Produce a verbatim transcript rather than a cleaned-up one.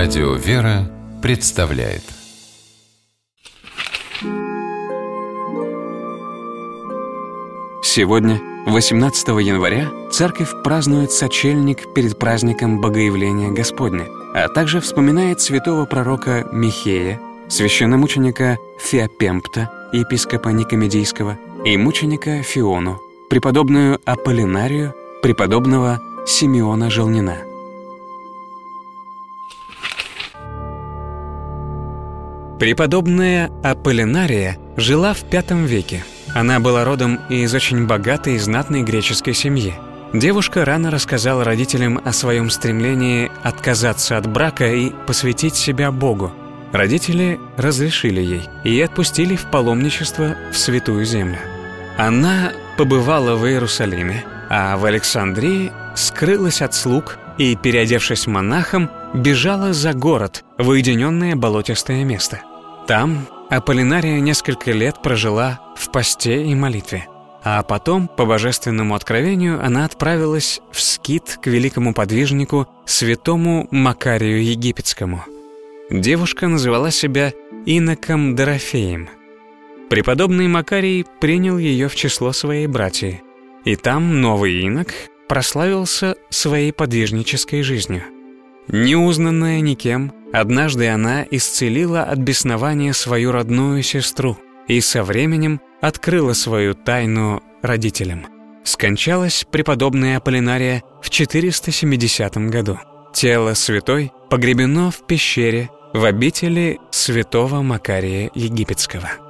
Радио «Вера» представляет. Сегодня, восемнадцатого января, церковь празднует сочельник перед праздником Богоявления Господня, а также вспоминает святого пророка Михея, священномученика Феопемпта, епископа Никомедийского, и мученика Фиону, преподобную Аполлинарию, преподобного Симеона Желнина. Преподобная Аполлинария жила в пятом веке. Она была родом из очень богатой и знатной греческой семьи. Девушка рано рассказала родителям о своем стремлении отказаться от брака и посвятить себя Богу. Родители разрешили ей и отпустили в паломничество в Святую Землю. Она побывала в Иерусалиме, а в Александрии скрылась от слуг и, переодевшись монахом, бежала за город в уединенное болотистое место. Там Аполлинария несколько лет прожила в посте и молитве, а потом, по божественному откровению, она отправилась в скит к великому подвижнику святому Макарию Египетскому. Девушка называла себя иноком Дорофеем. Преподобный Макарий принял ее в число своей братьи, и там новый инок прославился своей подвижнической жизнью. Неузнанная никем, однажды она исцелила от беснования свою родную сестру и со временем открыла свою тайну родителям. Скончалась преподобная Аполлинария в четыреста семидесятом году. Тело святой погребено в пещере в обители святого Макария Египетского.